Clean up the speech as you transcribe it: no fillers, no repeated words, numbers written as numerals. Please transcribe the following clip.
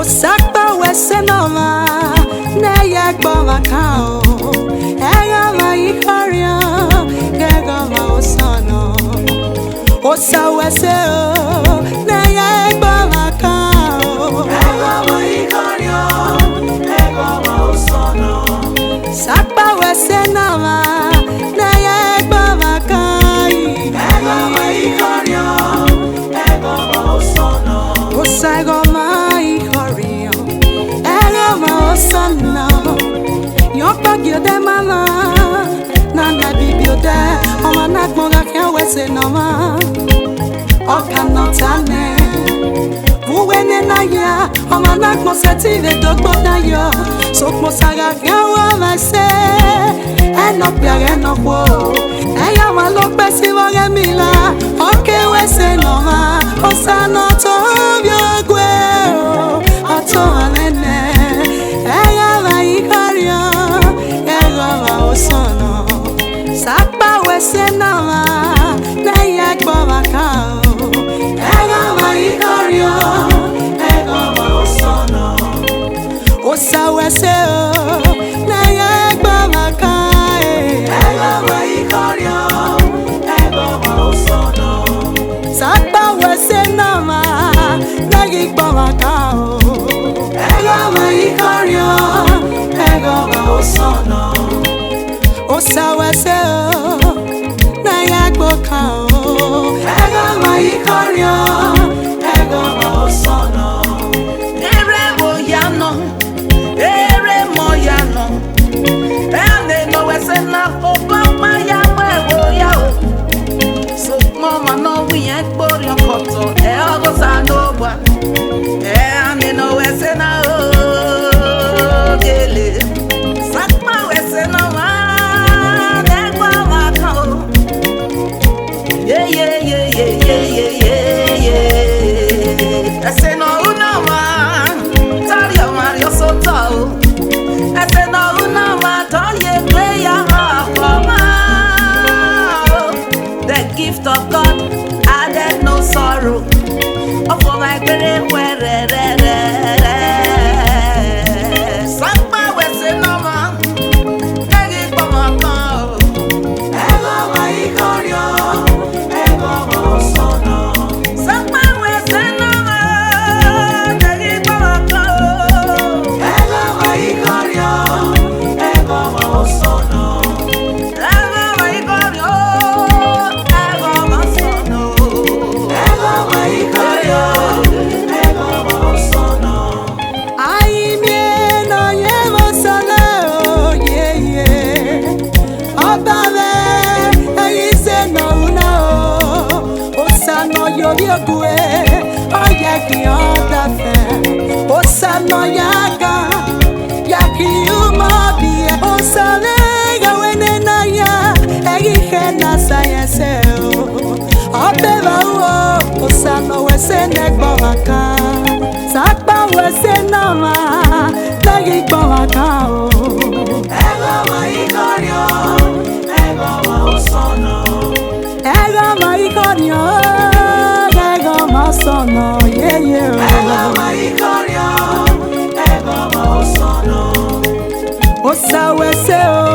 Osakpa wesenoma neye gbovakao egama ikorio gegama osano Osa weseo neye gbovakao egama ikorio gegama osano Sakpa wesenoma neye gbovakao egama ikorio gegama osano Osagoma Sana Yokpa gyode mama Nana bibiode Oma nakmoga kya wese nama Oka notane Uwene na ya Oma nakmo setive dokbo na yo Sokmo saga kya wamase Enok biare enokwo Eya malokpe si wage mila Oke wese nama Osano tobyo gwe Oto alene Sakpa wesenoma neye gbovakao egama ikorio egama osano Osa weseo neye gbovakao egama ikorio egama osano Sakpa wesenoma neye gbovakao egama ikorio egama osano Osa weseo neye gbokao egama ikorio egama osano Ere moyano Ene no wesena obama ya mwewo yao So mama no we ain't body on koto ogo sanobwa Ene no wesena o gele Sakma wesena wa I say no ma, tell your Mario Soto. I say no ma, tell you play your heart. The gift of God added no sorrow. Oh, for my great Sakma we say no ma, take it from my car. Egama ikorio egama osano Sakma we say no ma, take it from my car. Egama ikorio egama osano Egama ikorio egama osano Egama ikorio egama osano Ai mie no yemo sano ye Obave ayise no una Osano yobiogwe oyeki odafe Osano yaga yaki umabie Osane gawene na ya egihe na sayeseo Obeva uo osano wesene gbovaka Sakpa wesenoma negi gbovaka Egama ikorio egama osano Egama ikorio egama osano Egama ikorio egama osano Osa weseo